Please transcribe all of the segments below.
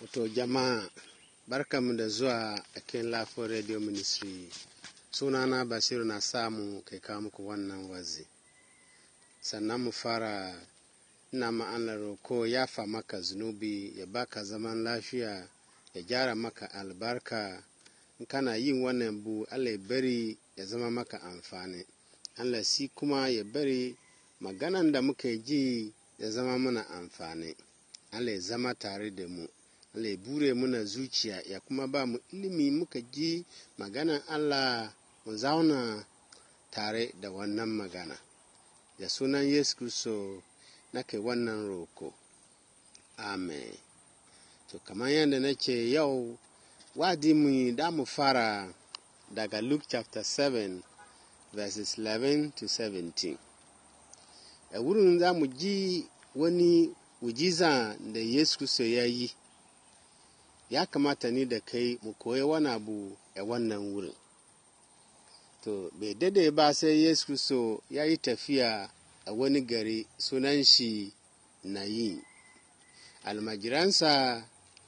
To jama'a, barkamu da zuwa a kan Lafiyar Radio Ministry. Sunana Basiru na samu kai kawo muku wannan wazi. Sannan mu fara, ina ma'anar roko ya fa maka zunubi, ya baka zaman lafiya, ya gyara maka albarka. In kana yin wannan bu, Allah ya bari ya zama maka amfani. Allah si kuma ya bari maganan da muka ji ya zama mana amfani. Allah ya zama tare da mu. Allah ya bure muna zuciya ya kuma ba mu ilimi muka ji maganan Allah mu zauna tare da wannan magana. Da sunan Yesu Kristo nake wannan roko. Amen. To kamar yadda nake yau wadi mu da mu fara daga Luke chapter 7 verses 11 to 17. A wurin za mu ji wani ujiza da Yesu Kristo ya yi. Ya kamata ni da kai mu koyi wani abu a wannan wurin. To, bai dade ba sai Yesu Kristo ya yi tafiya a wani gari sunan shi Nayin. Almajiransa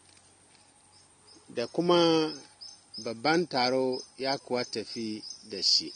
da kuma babban taro ya kuwa tafi da shi.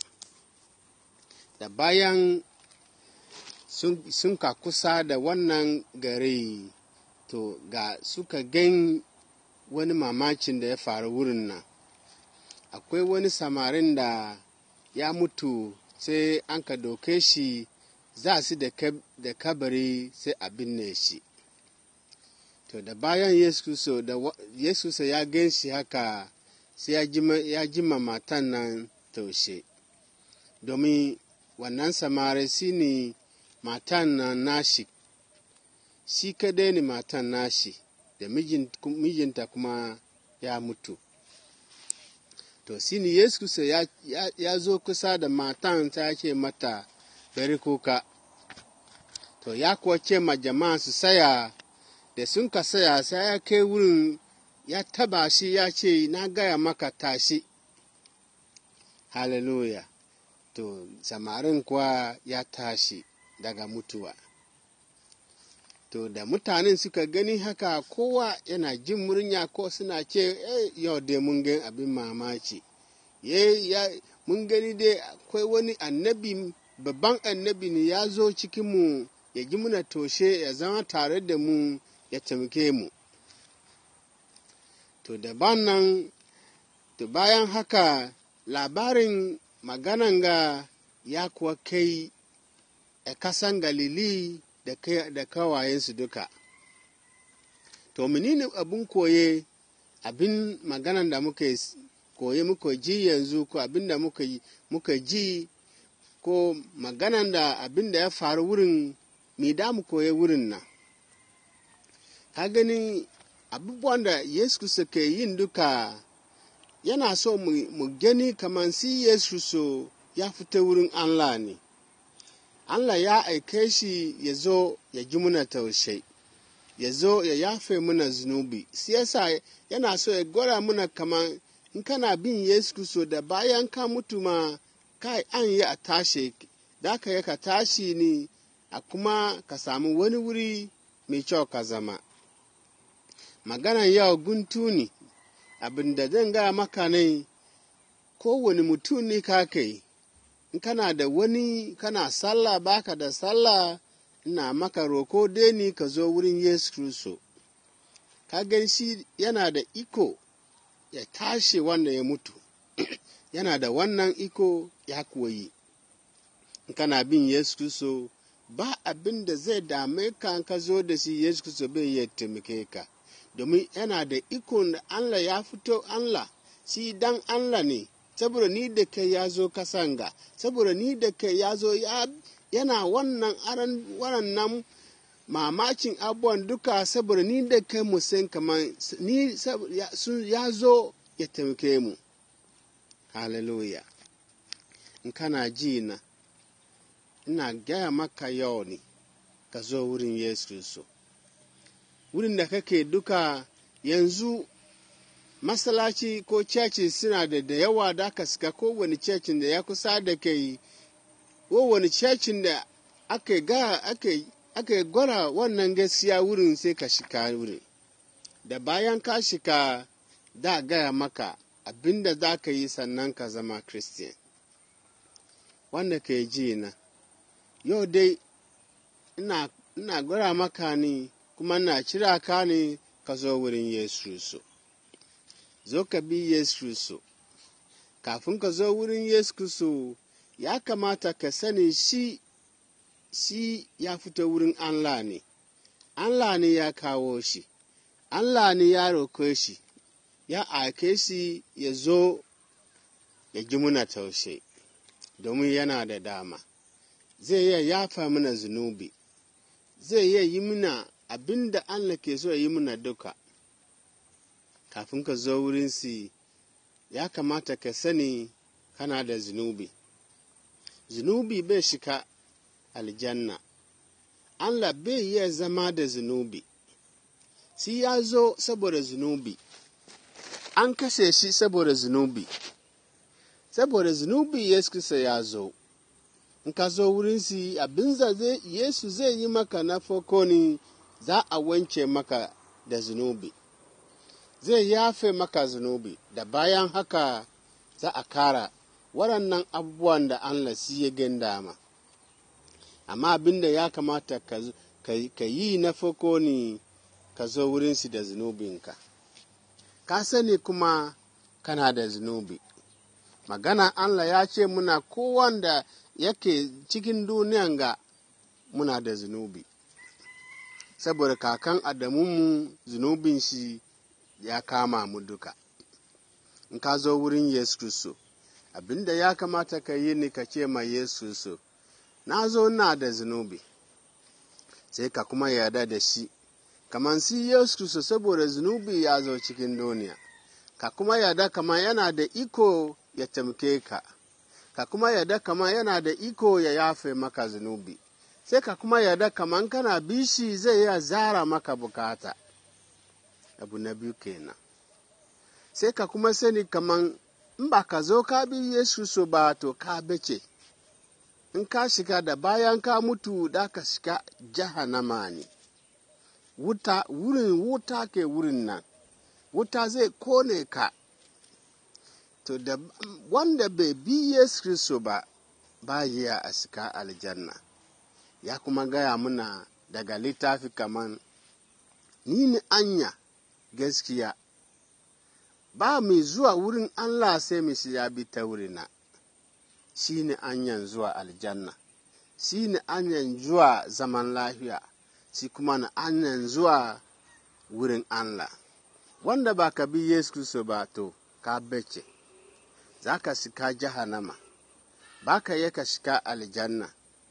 Da bayan sun ka kusa da wannan gari, to ga suka gan wani mamacin da ya faru wurin nan. Akwai wani samarin da ya mutu sai an ka doke shi za su da kabari sai a binne shi. To da bayan Yesu ya gan shi haka sai ya jima matan nan taushe. Domin wannan samari shi ne matan nan nashi, shi kadai ne matan nashi. Da mijinta kuma ya mutu. To, shi ne Yesu ya zo kusa da matan ta ce mata, bari kuka. To, ya kuwa ce ma jama'a su saya, da sun ka saya sai ya kai wurin ya taba shi ya ce, na gaya maka tashi. Hallelujah. To, samarin kuwa ya tashi daga mutuwa. To, da mutanen suka gani haka kowa yana jin murya ko suna ce, yau dai mun gani abin mamaci. Mun gani dai akwai wani annabi, babban annabi ne ya zo cikinmu ya ji muna toshe ya zama tare da mu ya taimake mu. To, bayan haka labarin maganan ga ya kuwa kai a kasan Galili da kawayensu duka. To, menene abin koye, abin maganan da muka ji yanzu, ko abin da muka ji, ko maganan da abin da ya faru wurin, me da mu koye wurin nan? Ka gani abubuwan da Yesu Kristo ke yin duka, yana so mu gani kamar si Yesu Kristo ya fita wurin Allah ne. Allah ya aike shi ya zo ya ji muna taushe, ya zo ya yafe muna zunubi. Siyasa yana so ya gwada muna kamar in kana bin Yesu Kristo da bayan ka mutu ma kai an yi a tashi, da ka yi ka tashi ne a kuma ka samu wani wuri mai kyau ka zama. Maganan yau guntu ne, abin da zan gaya maka ne, kowane mutum ne ka kai. In kana da wani kana sallah baka da sallah, ina maka roko dai ni ka zo wurin Yesu Kristo. Ka gan shi yana da iko ya tashi wanda ya mutu. Yana da wannan iko ya kuwa yi. In kana bin Yesu Kristo, ba abin da zai dame ka zo da shi Yesu Kristo bai iya taimake ka. Domin yana da iko da Allah ya fito Allah, shi dan Allah ne. Saboda ni da kai ya zo kasanga, saboda ni da kai ya zo yana wannan mamacin abubuwan duka, saboda ni da kai mu san kamar ya zo ya taimake mu. Hallelujah. In kana ji na, ina gaya maka yau ne ka zo wurin Yesu Kristo. Wurin da kake duka yanzu, masalaci ko ceci suna da yawa da aka suka kowane cecin da ya kusa da kai, kowane cecin da aka gwara wannan gaskiya wurin sai ka shiga wurin. da bayan ka shiga da gaya maka abinda za ka yi sannan ka zama Christian. Wanda ke ji na, yau dai ina gwara maka ne kuma ina kira ka ne ka zo wurin Yesu Kristo. Zo ka bi Yesu Kristo. Kafin ka zo wurin Yesu Kristo, ya kamata ka sani shi ya fito wurin Allah ne. Allah ne ya kawo shi. Allah ne ya roƙe shi. Ya aike shi ya zo ya ji muna taushe, domin yana da dama. Zai iya yafa mana zunubi. Zai iya yi mana abin da Allah ke so ya yi mana duka. Kafin ka zo wurinsa, ya kamata ka sani kana da zunubi. Zunubi bai shiga aljanna. Allah bai iya zama da zunubi. Shi ya zo saboda zunubi. An kashe shi saboda zunubi. Saboda zunubi Yesu Kristo ya zo. In ka zo wurinsa, abin da Yesu zai yi maka na farko ne, za a wanke maka da zunubi. Zai yafe maka zunubi, da bayan haka za a kara waɗannan abubuwan da Allah shi ya gindama. Amma abin da ya kamata ka yi na farko ne, ka zo wurinsu da zunubinka. Ka sani kuma kana da zunubi. Magana Allah ya ce muna kowanda yake cikin duniyan ga muna da zunubi. Saboda kakan Adamunmu zunubin shi ya kama mu duka. In ka zo wurin Yesu Kristo, abin da ya kamata ka yi ne ka ce ma Yesu Kristo, na zo na da zunubi. Sai ka kuma yarda da shi. Kamar si Yesu Kristo saboda zunubi ya zo cikin duniya. Ka kuma yarda kamar yana da iko ya taimake ka. Ka kuma yarda kamar yana da iko ya yafe maka zunubi. Sai ka kuma yarda kamar kana bishi zai iya zara maka bukata. Abu na biyu kenan. Sai ka kuma sani kamar in ba ka zo ka bi Yesu Kristo ba, to ka bace. In ka shiga da bayan ka mutu, da ka shiga jahannama ne. Wuta ke wurin nan. Wuta zai kone ka. To da wanda bai bi Yesu Kristo ba ya a shiga aljanna. Ya kuma gaya muna daga littafi kaman, ni ne anya gaskiya. Ba mai zuwa wurin Allah sai mai ya bi ta wurina. Shi ne anyan zuwa aljanna. Shi ne anyan zuwa zaman lafiya. Shi kuma na anyan zuwa wurin Allah. Wanda ba ka bi Yesu Kristo ba, to ka bace. Za ka shiga jahannama. Ba ka yi ka shiga aljanna.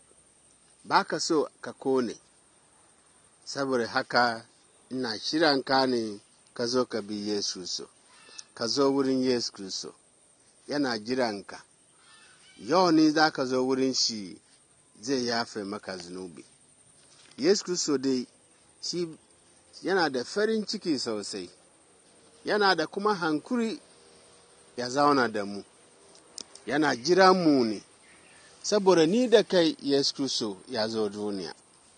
Ba ka so ka kone. Saboda haka ina shiranka ne ka zo ka bi Yesu Kristo. Ka zo wurin Yesu Kristo. Yana jiranka. Yau ne za ka zo wurin shi, zai yafe maka zunubi. Yesu Kristo dai shi yana da farin ciki sosai. Yana da kuma hankuri ya zauna da mu. Yana jira mu ne. Saboda ni da kai Yesu Kristo ya zo duniya.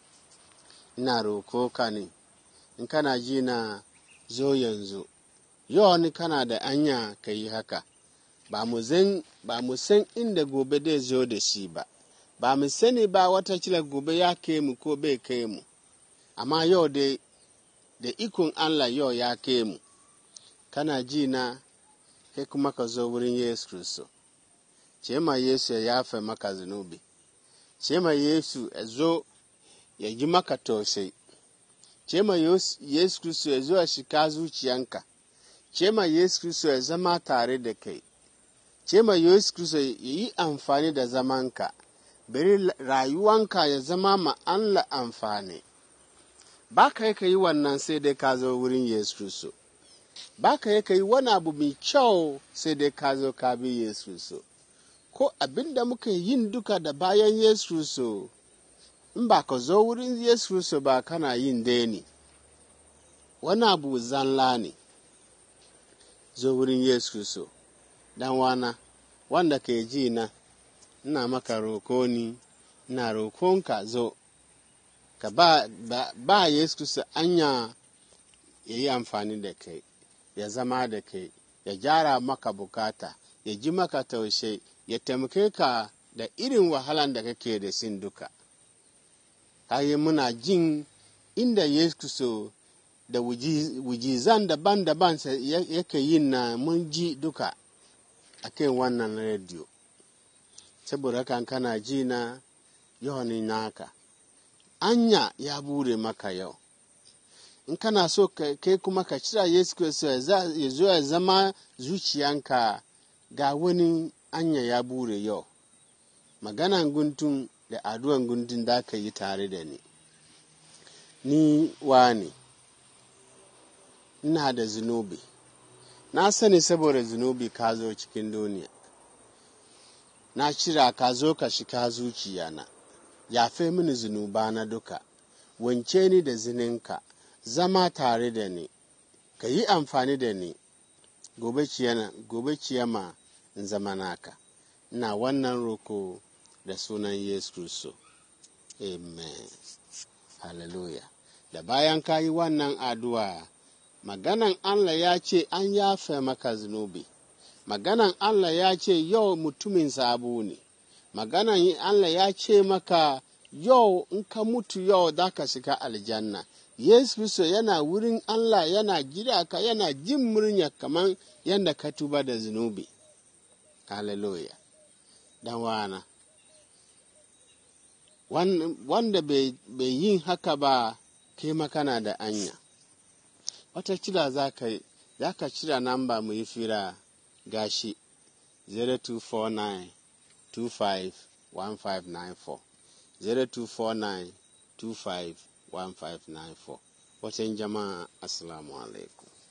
Ina roko ka ne, in kana ji na zo yanzu. Yau ne kana da anya ka yi haka. Ba mu san inda gobe zai zo da shi ba. Ba mu sani ba watakila gobe ya kai mu ko bai kai mu. Amma yau dai da ikon Allah yau ya kai mu. Kana ji na, kai kuma ka zo wurin Yesu Kristo. Ce ma Yesu ya yafe maka zunubi. Ce ma Yesu ya zo ya ji maka tausayi. Ce ma Yesu Kristo ya zo ya shiga zuciyanka. Ce ma Yesu Kristo ya zama tare da kai. Ce ma Yesu Kristo ya yi amfani da zamanka. Bari rayuwanka ya zama ma Allah amfani. Ba ka yi wannan sai dai ka zo wurin Yesu Kristo. Ba ka yi wani abu mai kyau sai dai ka zo ka bi Yesu Kristo. Ko abin da muka yin duka da bayan Yesu Kristo, in ba ka zo wurin Yesu Kristo ba, kana yin dai wani abu zanla ne. Zo wurin Yesu Kristo. Dan wana, wanda ke ji na, ina maka roko ni, ina rokonka zo. Ka ba Yesu Kristo anya ya yi amfani da kai, ya zama da kai, ya gyara maka bukata, ya ji maka taushe, ya taimake ka da irin wahalan da kake da sin duka. Kayi muna jin inda Yesu da wujizan daban-daban yake yin na mun ji duka a kan wannan rediyo. Saboda haka kana ji na yau ne naka. Anya ya bure maka yau. In kana so kai kuma ka cira Yesu Kristo ya zo ya zama zuciyanka, ga wani anya ya bure yau. Maganan guntun da addu'an guntun da ka yi tare da ni. Ni wani, ina da zunubi. Na sani saboda zunubi ka zo cikin duniya. Na cira ka zo ka shiga zuciyana. Yafe mini zunubana duka. Wanke ni da zininka. Zama tare da ni. Ka yi amfani da ni. Gobe ciyama in zama naka. Ina wannan roko da sunan Yesu Kristo. Amen. Hallelujah. Da bayan ka yi wannan addu'a, maganan Allah ya ce an yafe maka zunubi. Maganan Allah ya ce yau mutumin sabo ne. Maganan Allah ya ce maka yau in ka mutu yau za ka shiga aljanna. Yesu Kristo yana wurin Allah, yana jira ka, yana jin murya kamar yadda ka tuba da zunubi. Hallelujah. Dan wana. Wanda bai yin haka ba, kai makana da anya. Wata kila za ka cira namba mu yi fira gashi 0249251594. 0249251594. Watan jama'a, assalamu alaikum.